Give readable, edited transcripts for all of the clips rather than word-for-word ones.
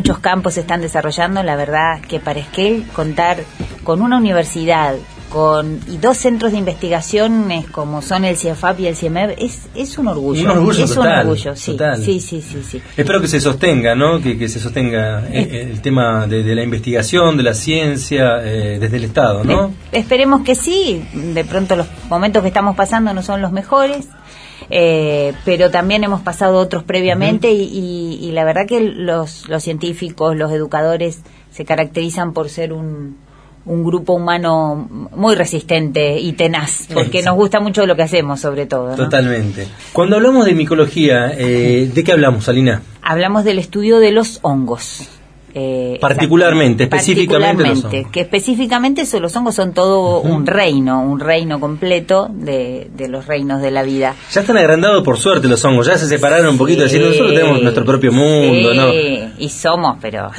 muchos campos se están desarrollando. La verdad que para Esquel contar con una universidad y 2 centros de investigación como son el CIEFAP y el CIEMEV es un orgullo. Un orgullo es total, un orgullo, sí, total. Sí. Espero que se sostenga, ¿no? Que se sostenga el tema de la investigación, de la ciencia, desde el Estado, ¿no? Esperemos que sí. De pronto los momentos que estamos pasando no son los mejores, pero también hemos pasado otros previamente. Y la verdad que los científicos, los educadores se caracterizan por ser un grupo humano muy resistente y tenaz, porque nos gusta mucho lo que hacemos, sobre todo, ¿no? Totalmente. Cuando hablamos de micología, ¿de qué hablamos, Alina? Hablamos del estudio de los hongos. Específicamente los hongos. Que específicamente los hongos son todo un reino completo de los reinos de la vida. Ya están agrandados por suerte los hongos, ya se separaron un poquito, decir, nosotros tenemos nuestro propio mundo, ¿no? Y somos, pero...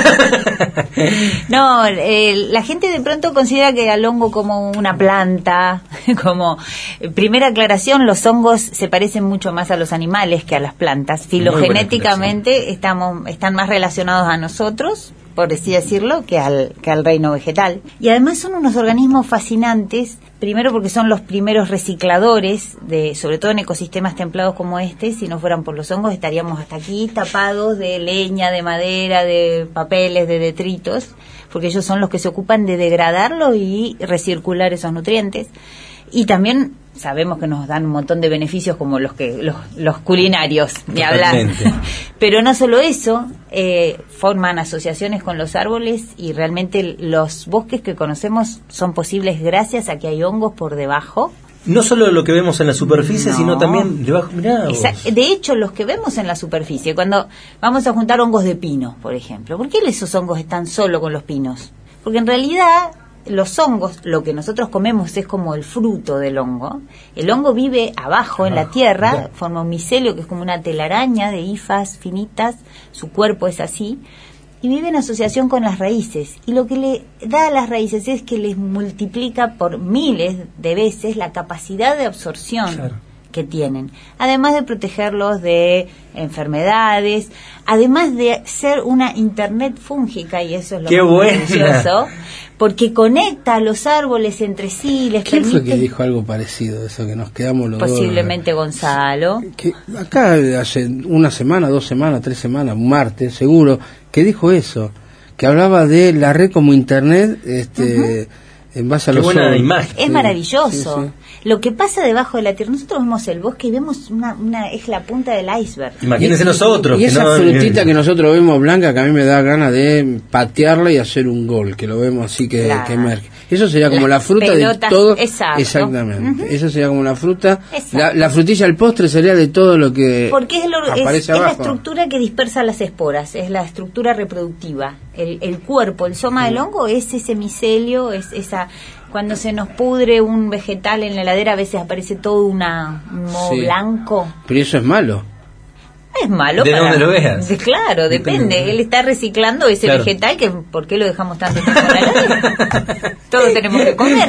No, la gente de pronto considera que al hongo como una planta, como... Primera aclaración, los hongos se parecen mucho más a los animales que a las plantas. Filogenéticamente están más relacionados a nosotros, por así decirlo, que al reino vegetal. Y además son unos organismos fascinantes, primero porque son los primeros recicladores, sobre todo en ecosistemas templados como este. Si no fueran por los hongos estaríamos hasta aquí tapados de leña, de madera, de papeles, de detritos, porque ellos son los que se ocupan de degradarlo y recircular esos nutrientes. Y también sabemos que nos dan un montón de beneficios como los culinarios, ni hablar. Pero no solo eso, forman asociaciones con los árboles y realmente los bosques que conocemos son posibles gracias a que hay hongos por debajo. No solo lo que vemos en la superficie, sino también debajo. Mirá vos. De hecho, los que vemos en la superficie, cuando vamos a juntar hongos de pino, por ejemplo, ¿por qué esos hongos están solo con los pinos? Porque en realidad... los hongos, lo que nosotros comemos es como el fruto del hongo. El hongo vive abajo en la tierra, forma un micelio que es como una telaraña de hifas finitas, su cuerpo es así, y vive en asociación con las raíces. Y lo que le da a las raíces es que les multiplica por miles de veces la capacidad de absorción que tienen, además de protegerlos de enfermedades, además de ser una internet fúngica, y eso es lo más maravilloso, porque conecta a los árboles entre sí, les ¿Quién permite... fue que dijo algo parecido, eso que nos quedamos los Posiblemente dos? Gonzalo. Que acá hace una semana, 2 semanas, 3 semanas, un martes, seguro, que dijo eso, que hablaba de la red como internet, en base a los buena imagen. Es maravilloso. Sí. Lo que pasa debajo de la tierra, nosotros vemos el bosque y vemos es la punta del iceberg. Imagínense nosotros. Y esa frutita que nosotros vemos blanca, que a mí me da ganas de patearla y hacer un gol, que lo vemos así que emerge. Eso sería como la fruta pelotas, de todo. Exactamente. Eso sería como la fruta. La frutilla al postre sería de todo lo que porque aparece abajo. Es la estructura que dispersa las esporas, es la estructura reproductiva. El cuerpo, el soma del hongo es ese micelio, es esa... Cuando se nos pudre un vegetal en la heladera, a veces aparece todo un moho blanco. Pero eso es malo. Es malo. ¿De dónde lo veas? Claro, depende. Él está reciclando ese vegetal, que ¿por qué lo dejamos tanto tiempo en la heladera? Todos tenemos que comer.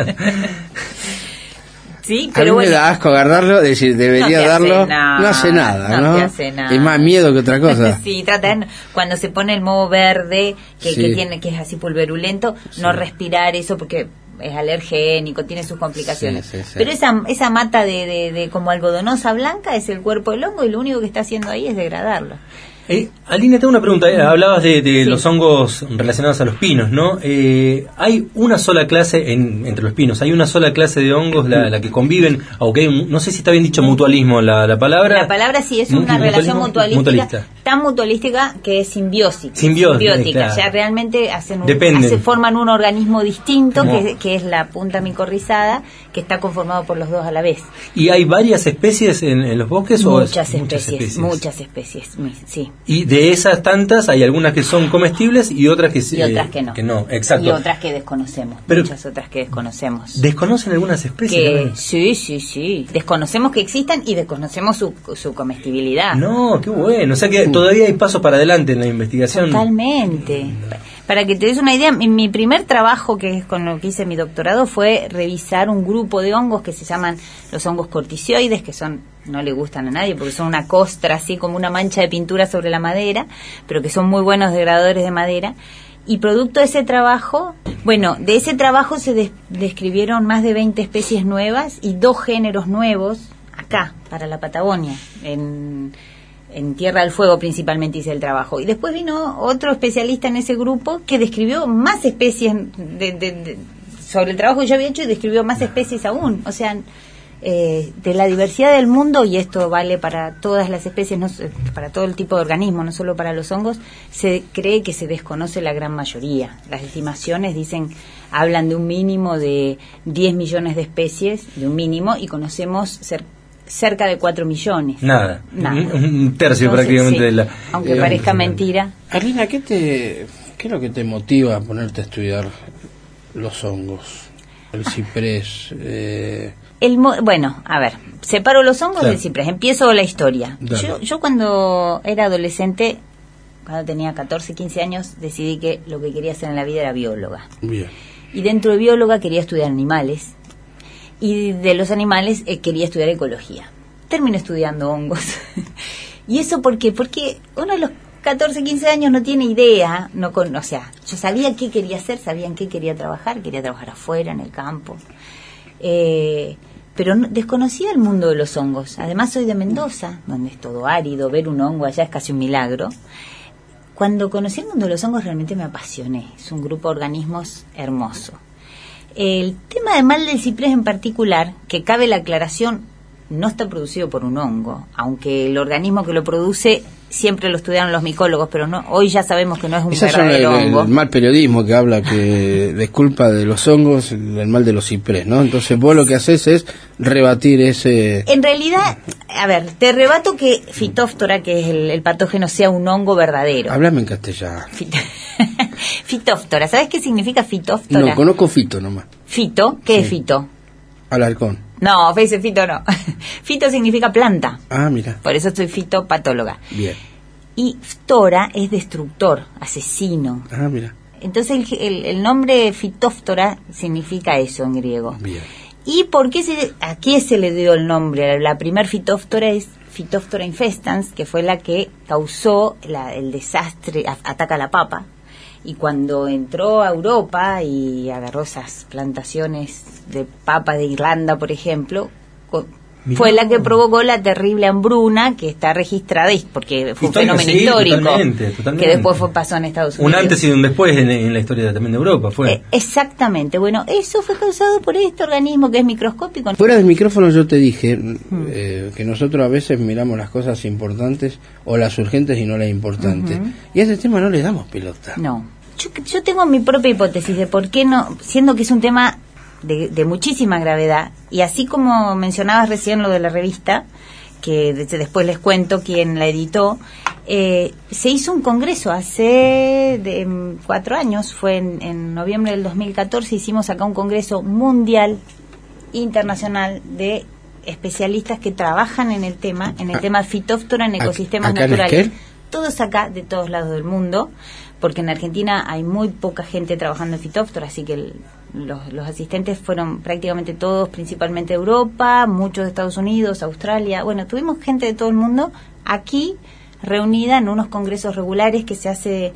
Sí, pero a mí me da asco agarrarlo, decir, debería darlo, no hace nada, ¿no? Te hace nada. Es más miedo que otra cosa. Sí, cuando se pone el moho verde, que es así pulverulento, no respirar eso porque es alergénico, tiene sus complicaciones. Pero esa mata de como algodonosa blanca es el cuerpo del hongo y lo único que está haciendo ahí es degradarlo. Alina, tengo una pregunta. Hablabas de los hongos relacionados a los pinos, ¿no? ¿Hay una sola clase entre los pinos? ¿Hay una sola clase de hongos la que conviven? Aunque no sé si está bien dicho mutualismo la palabra. La palabra sí es una relación mutualística, tan mutualística que es simbiótica. Ya realmente forman un organismo distinto que es la punta micorrizada, que está conformado por los dos a la vez. ¿Y hay varias especies en los bosques? Muchas especies, sí. Y de esas tantas hay algunas que son comestibles y otras que no. Exacto. Y otras que desconocemos. Muchas otras que desconocemos. ¿Desconocen algunas especies? Sí. Desconocemos que existan y desconocemos su comestibilidad. No, qué bueno. O sea que todavía hay paso para adelante en la investigación. Totalmente. Para que te des una idea, mi primer trabajo, que es con lo que hice mi doctorado, fue revisar un grupo de hongos que se llaman los hongos corticioides, que no le gustan a nadie porque son una costra, así como una mancha de pintura sobre la madera, pero que son muy buenos degradadores de madera. Y producto de ese trabajo, de ese trabajo se describieron más de 20 especies nuevas y 2 géneros nuevos acá, para la Patagonia, en Tierra del Fuego principalmente hice el trabajo. Y después vino otro especialista en ese grupo que describió más especies sobre el trabajo que yo había hecho, y describió más especies aún. O sea, de la diversidad del mundo, y esto vale para todas las especies, para todo el tipo de organismos, no solo para los hongos, se cree que se desconoce la gran mayoría. Las estimaciones hablan de un mínimo de 10 millones de especies, de un mínimo, y conocemos cerca de 4 millones. Nada. Un tercio. Entonces, prácticamente de la... Aunque parezca mentira. Arlina, ¿qué es lo que te motiva a ponerte a estudiar los hongos? El ciprés. Separo los hongos del ciprés. Empiezo la historia. Yo cuando era adolescente, cuando tenía 14, 15 años, decidí que lo que quería hacer en la vida era bióloga. Bien. Y dentro de bióloga quería estudiar animales. Y de los animales quería estudiar ecología. Terminé estudiando hongos. ¿Y eso por qué? Porque uno de los 14, 15 años no tiene idea, yo sabía qué quería hacer, sabía en qué quería trabajar afuera, en el campo. Pero desconocía el mundo de los hongos. Además soy de Mendoza, donde es todo árido, ver un hongo allá es casi un milagro. Cuando conocí el mundo de los hongos realmente me apasioné. Es un grupo de organismos hermoso. El tema de mal del ciprés en particular, que cabe la aclaración, no está producido por un hongo, aunque el organismo que lo produce siempre lo estudiaron los micólogos, pero hoy ya sabemos que no es un verdadero hongo. El mal periodismo que habla que desculpa de los hongos el mal de los ciprés, ¿no? Entonces vos lo que haces es rebatir ese... En realidad, te rebato que Phytophthora, que es el patógeno, sea un hongo verdadero. Háblame en castellano. Phytophthora, ¿sabes qué significa Phytophthora? No, conozco fito nomás. ¿Fito? ¿Qué es fito? Alarcón. No, ese fito no. Fito significa planta. Ah, mira. Por eso soy fitopatóloga. Bien. Y phthora es destructor, asesino. Ah, mira. Entonces el nombre Phytophthora significa eso en griego. Bien. ¿Y por qué a qué se le dio el nombre? La primer Phytophthora es Phytophthora infestans, que fue la que causó el desastre, ataca a la papa. Y cuando entró a Europa y agarró esas plantaciones de papa de Irlanda, por ejemplo, fue la que provocó la terrible hambruna que está registrada, porque fue un fenómeno histórico totalmente. Que después pasó en Estados Unidos. Un antes y un después en la historia también de Europa fue. Exactamente. Bueno, eso fue causado por este organismo que es microscópico. Fuera del micrófono yo te dije que nosotros a veces miramos las cosas importantes o las urgentes y no las importantes. Y a ese tema no le damos pelota. No. Yo tengo mi propia hipótesis de por qué no, siendo que es un tema de muchísima gravedad, y así como mencionabas recién lo de la revista, que después les cuento quién la editó, se hizo un congreso hace 4 años, fue en noviembre del 2014, hicimos acá un congreso mundial, internacional, de especialistas que trabajan en el tema Phytophthora en ecosistemas naturales. Todos acá, de todos lados del mundo, porque en Argentina hay muy poca gente trabajando en Phytophthora, así que los asistentes fueron prácticamente todos, principalmente de Europa, muchos de Estados Unidos, Australia. Bueno, tuvimos gente de todo el mundo aquí reunida en unos congresos regulares que se hace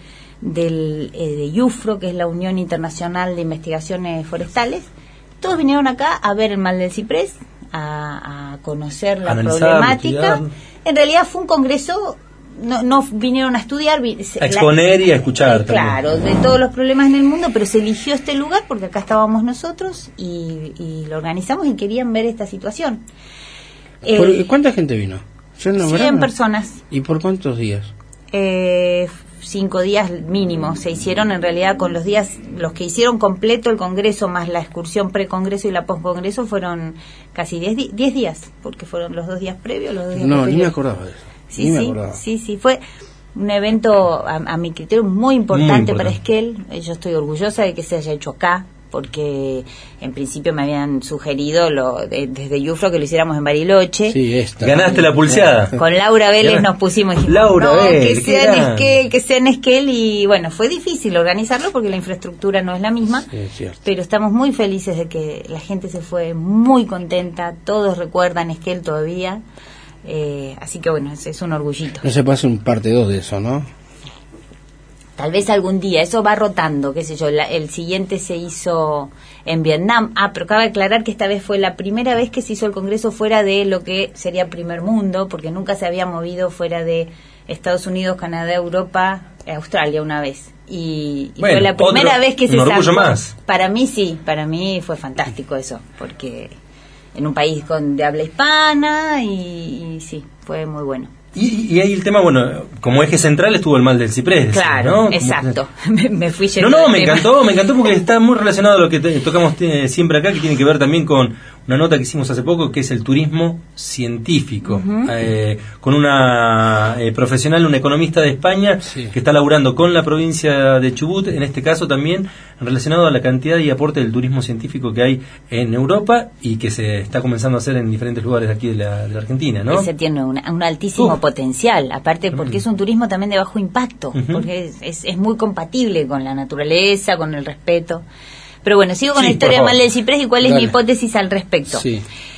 de IUFRO, que es la Unión Internacional de Investigaciones Forestales. Todos vinieron acá a ver el mal del ciprés, a conocer la problemática. En realidad fue un congreso... No vinieron a estudiar, a exponer y a escuchar. Claro, de todos los problemas en el mundo, pero se eligió este lugar porque acá estábamos nosotros y lo organizamos y querían ver esta situación. ¿Cuánta gente vino? 100 personas. ¿Y por cuántos días? 5 días mínimo se hicieron, en realidad con los que hicieron completo el congreso más la excursión pre-congreso y la post-congreso fueron casi 10 días, porque fueron los 2 días previos, los 2 días posteriores. Ni me acordaba de eso. Sí, fue un evento a mi criterio muy importante para Esquel. Yo estoy orgullosa de que se haya hecho acá, porque en principio me habían sugerido desde Yufro que lo hiciéramos en Bariloche. Sí, ganaste la pulseada. Con Laura Vélez nos pusimos y dijimos, Laura Vélez, que sea en Esquel, y bueno, fue difícil organizarlo porque la infraestructura no es la misma, sí, pero estamos muy felices de que la gente se fue muy contenta, todos recuerdan Esquel todavía, así que bueno, es un orgullito. No se pasa un parte 2 de eso, ¿no? Tal vez algún día, eso va rotando, qué sé yo, el siguiente se hizo en Vietnam. Pero cabe aclarar que esta vez fue la primera vez que se hizo el Congreso fuera de lo que sería primer mundo, porque nunca se había movido fuera de Estados Unidos, Canadá, Europa, Australia una vez. Y bueno, fue la primera vez que se sacó. Más. Para mí sí, para mí fue fantástico eso, porque en un país de habla hispana y sí, fue muy bueno. Y ahí el tema, bueno, como eje central estuvo el mal del ciprés. Claro, ¿no? exacto. Me fui yendo. No, me encantó porque está muy relacionado a lo que tocamos siempre acá, que tiene que ver también con una nota que hicimos hace poco, que es el turismo científico, con una profesional, una economista de España, que está laburando con la provincia de Chubut, en este caso también relacionado a la cantidad y aporte del turismo científico que hay en Europa y que se está comenzando a hacer en diferentes lugares de aquí de la Argentina, ¿no? Ese tiene un altísimo potencial, aparte porque es un turismo también de bajo impacto, porque es muy compatible con la naturaleza, con el respeto. Pero bueno, sigo con la historia del mal del ciprés y cuál es mi hipótesis al respecto. Sí.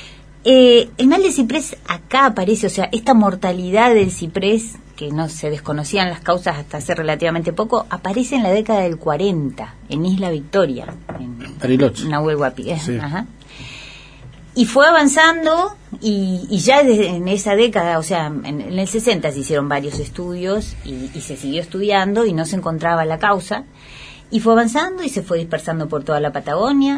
El mal del ciprés acá aparece, o sea, esta mortalidad del ciprés, que no se desconocían las causas hasta hace relativamente poco, aparece en la década del 40, en Isla Victoria, en Bariloche. Nahuel Huapi. Ajá. Y fue avanzando y ya en esa década, o sea, en el 60 se hicieron varios estudios y se siguió estudiando y no se encontraba la causa. Y fue avanzando y se fue dispersando por toda la Patagonia.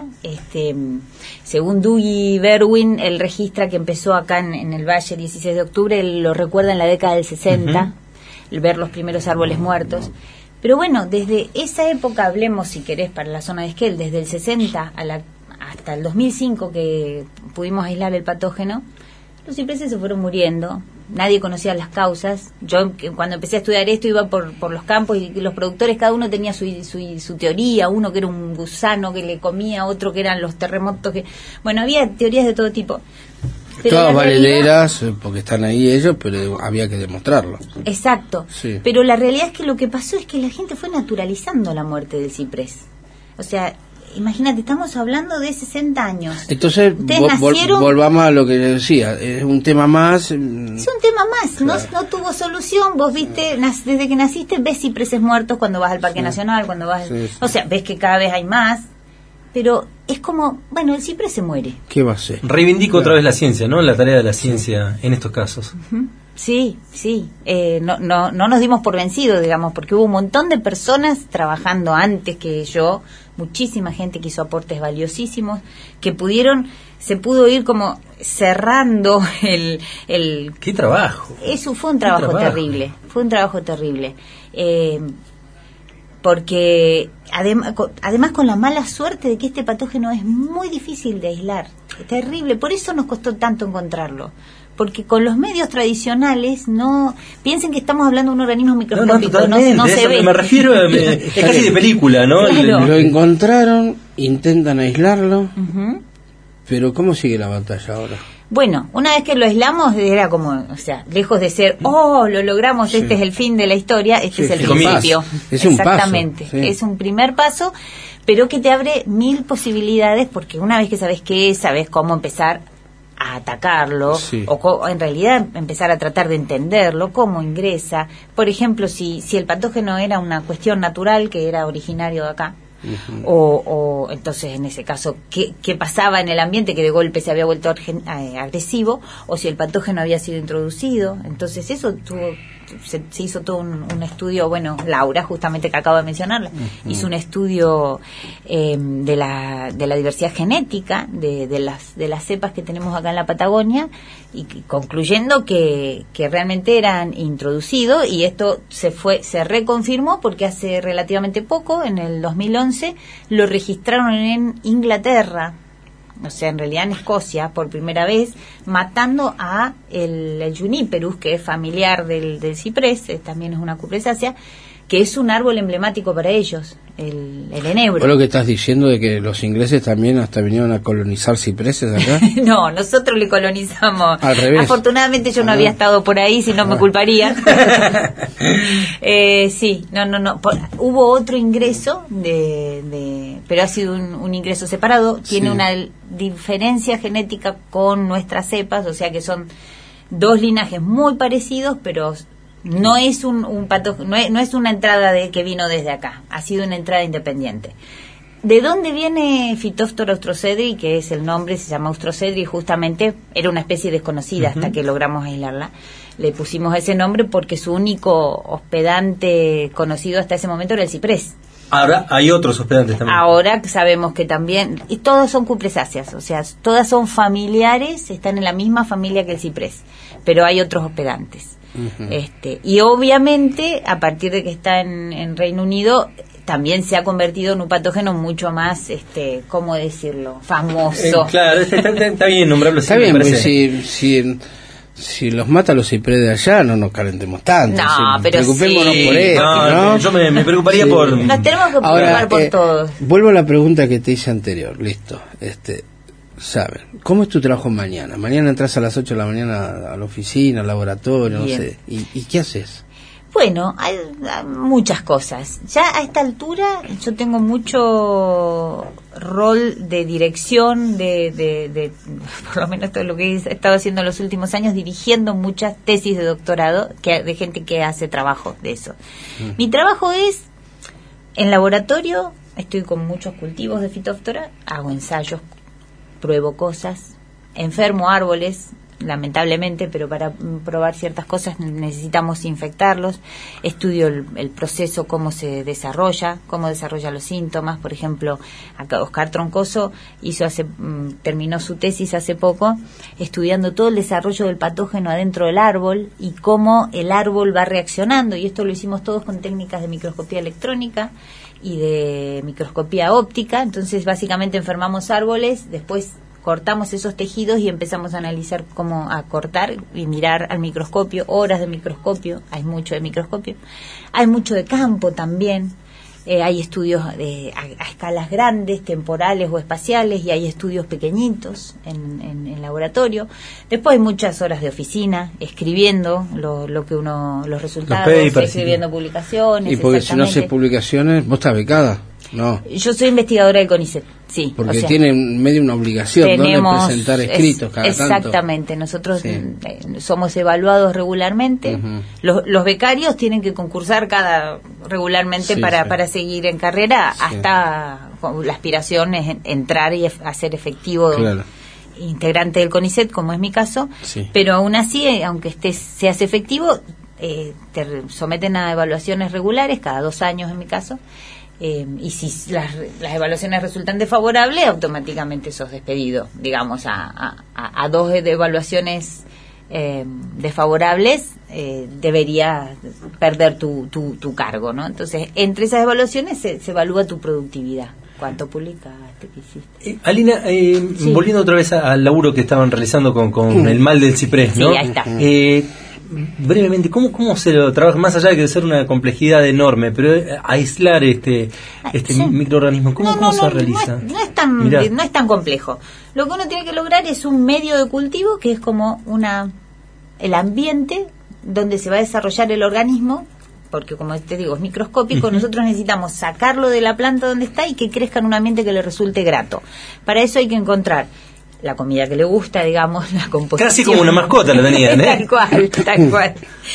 Según Dougie Berwin, él registra que empezó acá en el Valle el 16 de octubre, él lo recuerda en la década del 60, el ver los primeros árboles muertos. Pero bueno, desde esa época, hablemos si querés para la zona de Esquel, desde el 60 hasta el 2005 que pudimos aislar el patógeno, los cipreses se fueron muriendo. Nadie conocía las causas. Yo cuando empecé a estudiar esto iba por los campos y los productores cada uno tenía su teoría, uno que era un gusano que le comía, otro que eran los terremotos bueno, había teorías de todo tipo. Pero todas valederas, porque están ahí ellos, pero había que demostrarlo. Exacto. Sí. Pero la realidad es que lo que pasó es que la gente fue naturalizando la muerte del ciprés. O sea, imagínate, estamos hablando de 60 años. Entonces, volvamos a lo que decía, es un tema más. Es un tema más, claro. No tuvo solución. Vos viste, desde que naciste, ves cipreses muertos cuando vas al Parque Nacional, cuando vas. O sea, ves que cada vez hay más. Pero es como, bueno, el ciprés se muere. ¿Qué va a ser? Reivindico otra vez la ciencia, ¿no? La tarea de la ciencia en estos casos. Sí. No nos dimos por vencidos, digamos, porque hubo un montón de personas trabajando antes que yo, muchísima gente que hizo aportes valiosísimos, que se pudo ir como cerrando el ¡Qué trabajo! Eso fue un trabajo terrible, porque además con la mala suerte de que este patógeno es muy difícil de aislar, es terrible, por eso nos costó tanto encontrarlo. Porque con los medios tradicionales no piensen que estamos hablando de un organismo microscópico, no se ve. Me refiero es casi de película, ¿no? Claro. Lo encontraron, intentan aislarlo, pero ¿cómo sigue la batalla ahora? Bueno, una vez que lo aislamos era como, o sea, lejos de ser, lo logramos, este es el fin de la historia, es el principio. Es un paso. Exactamente, es un primer paso, pero que te abre 1000 posibilidades, porque una vez que sabes qué es, sabes cómo empezar a atacarlo, o en realidad empezar a tratar de entenderlo, cómo ingresa. Por ejemplo, si el patógeno era una cuestión natural que era originario de acá, o entonces en ese caso ¿qué pasaba en el ambiente que de golpe se había vuelto agresivo, o si el patógeno había sido introducido. Entonces eso se hizo todo un estudio. Bueno, Laura, justamente que acabo de mencionarla, hizo un estudio de la diversidad genética de las cepas que tenemos acá en la Patagonia, y concluyendo que realmente eran introducidos, y esto se reconfirmó porque hace relativamente poco, en el 2011, lo registraron en Inglaterra, o sea, en realidad en Escocia, por primera vez, matando a el Juniperus, que es familiar del ciprés, también es una cupresácea, que es un árbol emblemático para ellos, el enebro. ¿Por lo que estás diciendo de que los ingleses también hasta vinieron a colonizar cipreses acá? No, nosotros le colonizamos. Al revés. Afortunadamente yo no había estado por ahí, si no me culparían. Sí, no. Hubo otro ingreso, pero ha sido un ingreso separado. Tiene una diferencia genética con nuestras cepas, o sea que son dos linajes muy parecidos, pero no es un patógeno, no es una entrada que vino desde acá, ha sido una entrada independiente. ¿De dónde viene Phytophthora austrocedri? Que es el nombre, se llama austrocedri, justamente era una especie desconocida hasta que logramos aislarla. Le pusimos ese nombre porque su único hospedante conocido hasta ese momento era el ciprés. Ahora hay otros hospedantes también. Ahora sabemos que también, y todos son cupresáceas, o sea, todas son familiares, están en la misma familia que el ciprés, pero hay otros hospedantes. Y obviamente, a partir de que está en Reino Unido, también se ha convertido en un patógeno mucho más, ¿cómo decirlo?, famoso. Claro, está bien nombrarlo. Está bien, pues si los mata los ciprés de allá, no nos calentemos tanto. No, pero preocupémonos por esto, ¿no? Yo me preocuparía por... Nos tenemos que preocupar por todos. Vuelvo a la pregunta que te hice anterior, listo. ¿Saben? ¿Cómo es tu trabajo mañana? Mañana entras a las 8 de la mañana a la oficina, al laboratorio, no sé. ¿Y qué haces? Bueno, hay muchas cosas. Ya a esta altura yo tengo mucho rol de dirección, de por lo menos todo lo que he estado haciendo en los últimos años, dirigiendo muchas tesis de doctorado de gente que hace trabajo de eso. Mi trabajo es en laboratorio, estoy con muchos cultivos de Phytophthora, hago ensayos, pruebo cosas, enfermo árboles, lamentablemente, pero para probar ciertas cosas necesitamos infectarlos. Estudio el proceso, cómo se desarrolla, cómo desarrolla los síntomas. Por ejemplo, acá Oscar Troncoso terminó su tesis hace poco, estudiando todo el desarrollo del patógeno adentro del árbol y cómo el árbol va reaccionando, y esto lo hicimos todos con técnicas de microscopía electrónica y de microscopía óptica. Entonces básicamente enfermamos árboles, después cortamos esos tejidos y empezamos a analizar cómo a cortar y mirar al microscopio, horas de microscopio, hay mucho de microscopio, hay mucho de campo también, hay estudios a escalas grandes, temporales o espaciales, y hay estudios pequeñitos en laboratorio. Después hay muchas horas de oficina, escribiendo los resultados, escribiendo publicaciones. Y porque si no haces publicaciones, vos estás becada. No. Yo soy investigadora del CONICET, sí. Porque tiene medio una obligación, donde presentar escritos cada exactamente, tanto. Nosotros somos evaluados regularmente. Los becarios tienen que concursar regularmente para seguir en carrera, hasta la aspiración es entrar y hacer efectivo. Claro. Integrante del CONICET, como es mi caso, pero aún así, aunque seas efectivo, te someten a evaluaciones regulares cada 2 años en mi caso. Y si las evaluaciones resultan desfavorables, automáticamente sos despedido. Digamos, a 2 de evaluaciones desfavorables, debería perder tu cargo, ¿no? Entonces, entre esas evaluaciones se evalúa tu productividad. ¿Cuánto publicaste? ¿Qué hiciste? Alina, volviendo otra vez al laburo que estaban realizando con el mal del ciprés, ¿no? Sí, ahí está. Brevemente, ¿cómo se lo trabaja? Más allá de que ser una complejidad enorme, pero aislar este microorganismo, ¿cómo se realiza? No es tan complejo. Lo que uno tiene que lograr es un medio de cultivo que es como el ambiente donde se va a desarrollar el organismo, porque como te digo, es microscópico. Nosotros necesitamos sacarlo de la planta donde está y que crezca en un ambiente que le resulte grato. Para eso hay que encontrar la comida que le gusta, digamos, la composición. Casi como una mascota lo tenían, tal cual.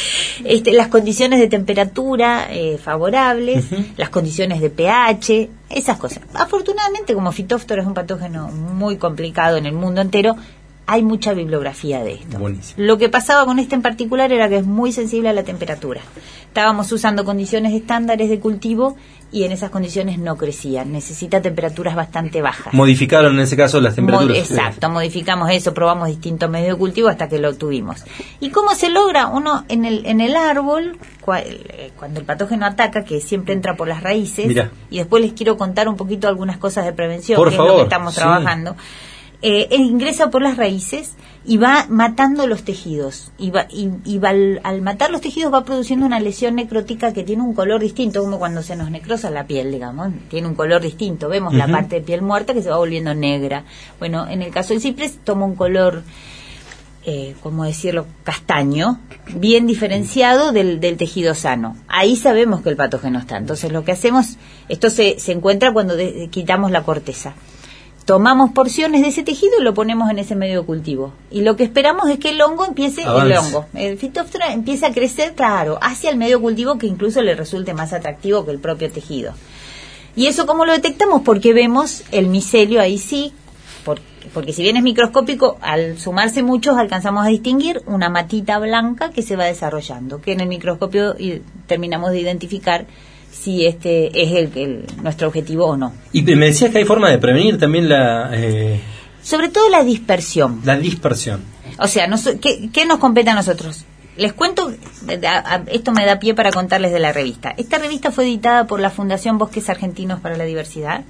Las condiciones de temperatura favorables, las condiciones de pH, esas cosas. Afortunadamente, como Phytophthora es un patógeno muy complicado en el mundo entero, hay mucha bibliografía de esto. Buenísimo. Lo que pasaba con este en particular era que es muy sensible a la temperatura. Estábamos usando condiciones estándares de cultivo y en esas condiciones no crecía. Necesita temperaturas bastante bajas. Modificaron en ese caso las temperaturas. Exacto, modificamos eso, probamos distintos medios de cultivo hasta que lo tuvimos. ¿Y cómo se logra? Uno en el árbol, cuando el patógeno ataca, que siempre entra por las raíces, Mirá. y después les quiero contar un poquito algunas cosas de prevención, Por que favor, es lo que estamos trabajando. ingresa por las raíces y va matando los tejidos. Y al matar los tejidos va produciendo una lesión necrótica que tiene un color distinto, como cuando se nos necrosa la piel, digamos. Tiene un color distinto. Vemos la parte de piel muerta que se va volviendo negra. Bueno, en el caso del ciprés toma un color, ¿cómo decirlo?, castaño, bien diferenciado del tejido sano. Ahí sabemos que el patógeno está. Entonces lo que hacemos, esto se encuentra cuando quitamos la corteza. Tomamos porciones de ese tejido y lo ponemos en ese medio de cultivo. Y lo que esperamos es que el hongo el Phytophthora empiece a crecer, claro, hacia el medio cultivo, que incluso le resulte más atractivo que el propio tejido. ¿Y eso cómo lo detectamos? Porque vemos el micelio ahí sí, porque si bien es microscópico, al sumarse muchos alcanzamos a distinguir una matita blanca que se va desarrollando, que en el microscopio terminamos de identificar si este es nuestro objetivo o no. Y me decías que hay forma de prevenir también sobre todo la dispersión. La dispersión. O sea, ¿qué nos compete a nosotros? Les cuento, esto me da pie para contarles de la revista. Esta revista fue editada por la Fundación Bosques Argentinos para la Diversidad,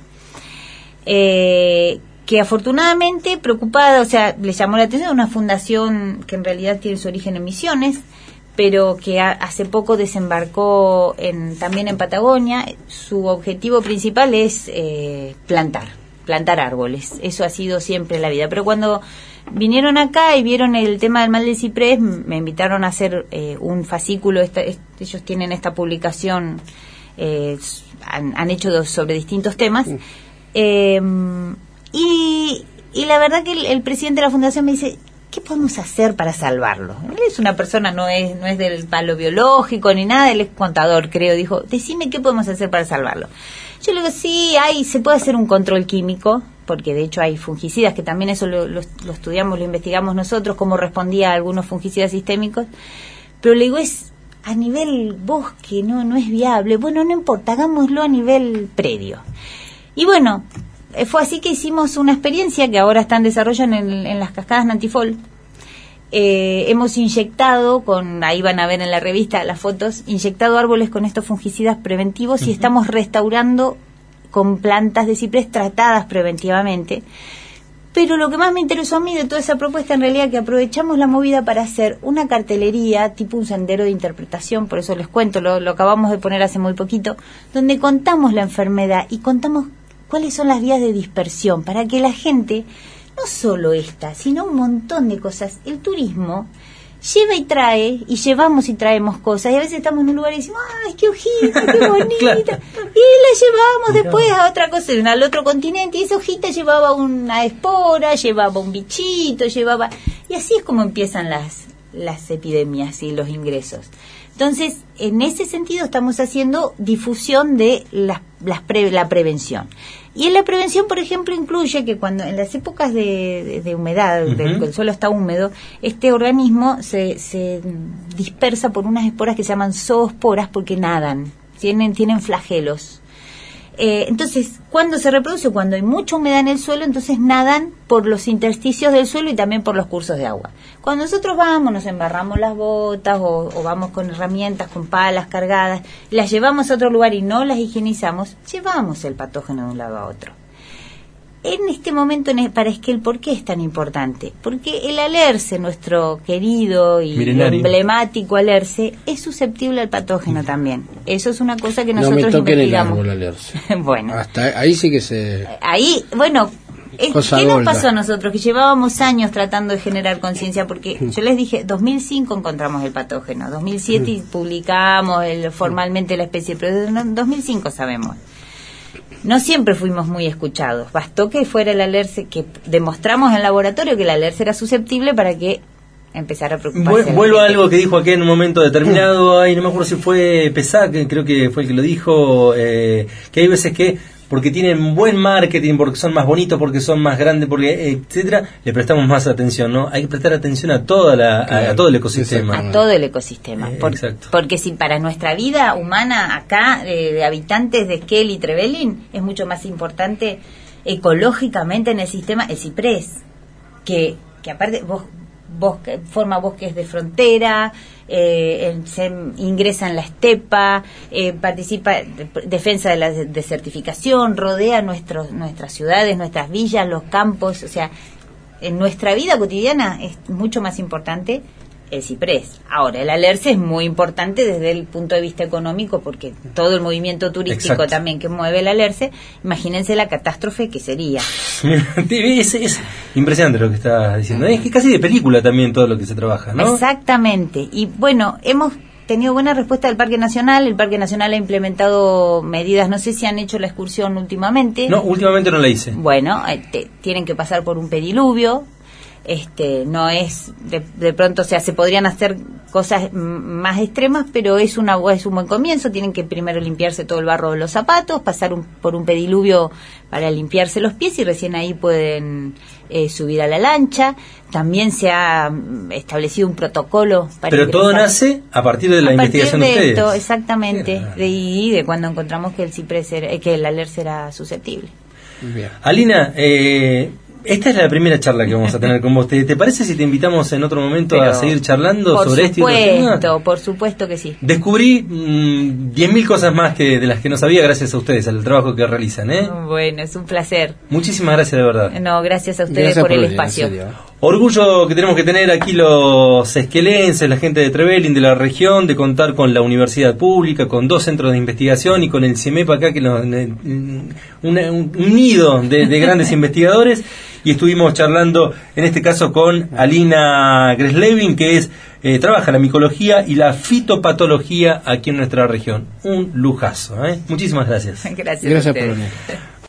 que afortunadamente, preocupada, o sea, le llamó la atención, una fundación que en realidad tiene su origen en Misiones, pero que hace poco desembarcó también en Patagonia. Su objetivo principal es plantar árboles. Eso ha sido siempre la vida. Pero cuando vinieron acá y vieron el tema del mal del ciprés, me invitaron a hacer un fascículo. Ellos tienen esta publicación, han hecho sobre distintos temas. Y la verdad que el presidente de la fundación me dice: ¿qué podemos hacer para salvarlo? Él es una persona, no es del palo biológico ni nada, él es contador, creo. Dijo: decime qué podemos hacer para salvarlo. Yo le digo: sí, se puede hacer un control químico, porque de hecho hay fungicidas, que también eso lo estudiamos, lo investigamos nosotros, cómo respondía a algunos fungicidas sistémicos. Pero le digo, es a nivel bosque, no es viable. Bueno, no importa, hagámoslo a nivel predio. Y bueno, fue así que hicimos una experiencia que ahora está en desarrollo en las cascadas Nantifol. Hemos inyectado, ahí van a ver en la revista las fotos, inyectado árboles con estos fungicidas preventivos y estamos restaurando con plantas de ciprés tratadas preventivamente. Pero lo que más me interesó a mí de toda esa propuesta, en realidad, que aprovechamos la movida para hacer una cartelería, tipo un sendero de interpretación, por eso les cuento, lo acabamos de poner hace muy poquito, donde contamos la enfermedad y contamos cuáles son las vías de dispersión, para que la gente, no solo esta, sino un montón de cosas, el turismo lleva y trae, y llevamos y traemos cosas, y a veces estamos en un lugar y decimos: ¡ay, qué hojita, qué bonita! Claro. Y la llevamos después a otra cosa, al otro continente, y esa hojita llevaba una espora, llevaba un bichito, y así es como empiezan las epidemias y los ingresos. Entonces, en ese sentido estamos haciendo difusión de la prevención. Y en la prevención, por ejemplo, incluye que cuando en las épocas de humedad, que el suelo está húmedo, este organismo se dispersa por unas esporas que se llaman zoosporas, porque nadan, tienen flagelos. Entonces, cuando se reproduce, cuando hay mucha humedad en el suelo, entonces nadan por los intersticios del suelo y también por los cursos de agua. Cuando nosotros vamos, nos embarramos las botas o vamos con herramientas, con palas cargadas, las llevamos a otro lugar y no las higienizamos, llevamos el patógeno de un lado a otro. En este momento, para Esquel, ¿por qué es tan importante? Porque el alerce, nuestro querido y emblemático alerce, es susceptible al patógeno también. Eso es una cosa que nosotros investigamos. No me toquen el árbol, alerce. Bueno. Hasta ahí sí que se... Ahí, bueno, ¿qué nos pasó a nosotros? Que llevábamos años tratando de generar conciencia, porque yo les dije, 2005 encontramos el patógeno, 2007 publicamos formalmente la especie, pero en 2005 sabemos. No siempre fuimos muy escuchados. Bastó que fuera el alerce, que demostramos en laboratorio que el alerce era susceptible para que empezara a preocuparse. Vuelvo a algo que dijo aquí en un momento determinado. Ay, no me acuerdo si fue Pesac, creo que fue el que lo dijo, que hay veces que porque tienen buen marketing, porque son más bonitos, porque son más grandes, porque etcétera, le prestamos más atención, ¿no? Hay que prestar atención a todo el ecosistema. A todo el ecosistema. Porque si para nuestra vida humana acá, de habitantes de Esquel y Trevelin, es mucho más importante ecológicamente en el sistema el ciprés, que aparte forma bosques de frontera, se ingresa en la estepa, participa defensa de la desertificación, rodea nuestras ciudades, nuestras villas, los campos, o sea, en nuestra vida cotidiana es mucho más importante el ciprés. Ahora, el alerce es muy importante desde el punto de vista económico, porque todo el movimiento turístico también que mueve el alerce, imagínense la catástrofe que sería. Es impresionante lo que estás diciendo. Es que casi de película también todo lo que se trabaja, ¿no? Exactamente. Y bueno, hemos tenido buena respuesta del Parque Nacional. El Parque Nacional ha implementado medidas, no sé si han hecho la excursión últimamente. No, últimamente no la hice. Bueno, tienen que pasar por un pediluvio. No es de pronto, o sea, se podrían hacer cosas más extremas, pero es un buen comienzo. Tienen que primero limpiarse todo el barro de los zapatos, pasar por un pediluvio para limpiarse los pies y recién ahí pueden subir a la lancha. También se ha establecido un protocolo para pero todo nace a partir de la investigación de ustedes. Esto, exactamente, de cuando encontramos que el ciprés que el alerce era susceptible. Bien. Alina, esta es la primera charla que vamos a tener con vos. ¿Te parece si te invitamos en otro momento a seguir charlando sobre esto? Por supuesto que sí. Descubrí 10.000 cosas más de las que no sabía gracias a ustedes, al trabajo que realizan. Bueno, es un placer. Muchísimas gracias, de verdad. No, gracias a ustedes por el espacio. Orgullo que tenemos que tener aquí los esquelenses, la gente de Trevelin, de la región, de contar con la universidad pública, con 2 centros de investigación y con el CIMEP acá, que un nido de grandes investigadores. Y estuvimos charlando, en este caso, con Alina Greslevin, que trabaja la micología y la fitopatología aquí en nuestra región. Un lujazo. Muchísimas gracias. Gracias por venir.